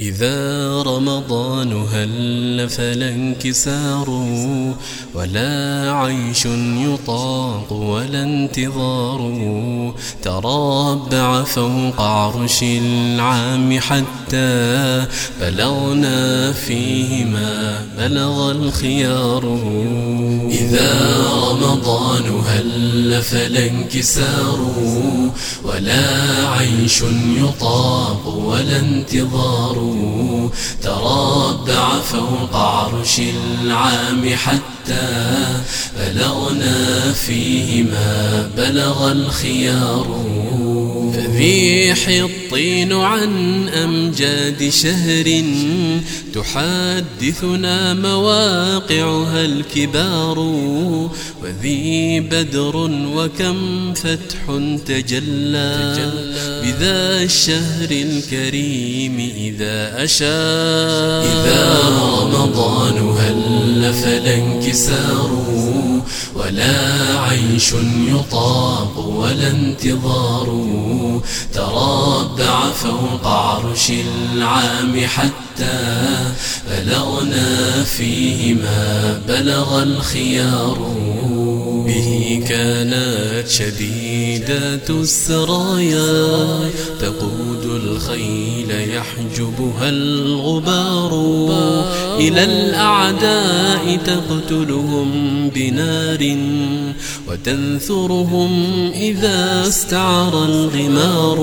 إذا رمضان هل فلا انكسار ولا عيش يطاق ولا انتظار، تربع فوق عرش العام حتى بلغنا فيه ما بلغ الخيار. إذا رمضان هل فلا انكسار ولا عيش يطاق ولا انتظار، تربع فوق عرش العام حتى بلغنا فيه ما بلغ الخيار. فذيح الطين عن أمجاد شهر تحدثنا مواقعها الكبار، وذي بدر وكم فتح تجلى بذا الشهر الكريم إذا أشار. إذا رمضان هل فلا انكسار ولا عيش يطاق ولا انتظار، تربع فوق عرش العام حتى بلغنا فيه ما بلغ الخيار. به كانت شديدة السرايا تقود الخيل يحجبها الغبار، إلى الأعداء تقتلهم بنار وتنثرهم إذا استعر الغمار،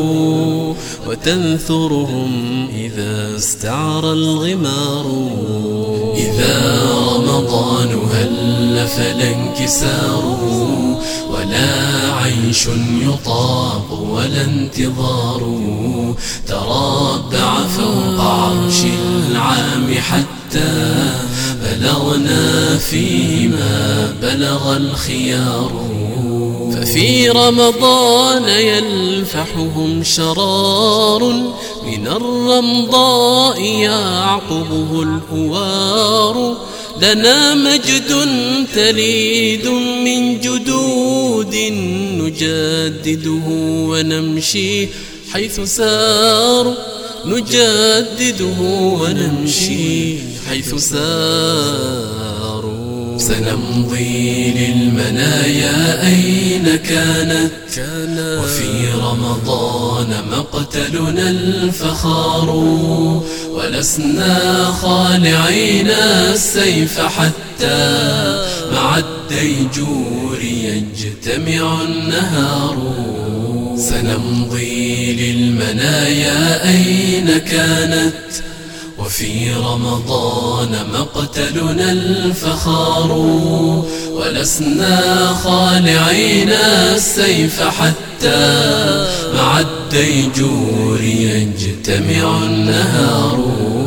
وتنثرهم إذا استعر الغمار. إذا رمضان هل فلا انكسار ولا عيش يطاق ولا انتظار، تربع فوق عرش العام حتى بلغنا فيه ما بلغ الخيار. ففي رمضان يلفحهم شرار من الرمضاء يعقبه الهوار، لنا مجد تليد من جدود نجدده ونمشي حيث سار، نجدده ونمشي حيث سار. سنمضي للمنايا أين كانت وفي رمضان مقتلنا الفخار، ولسنا خالعين السيف حتى مع الديجور يجتمع النهار. سنمضي للمنايا أين كانت وفي رمضان مقتلنا الفخار، ولسنا خالعين السيف حتى مع الديجور يجتمع النهار.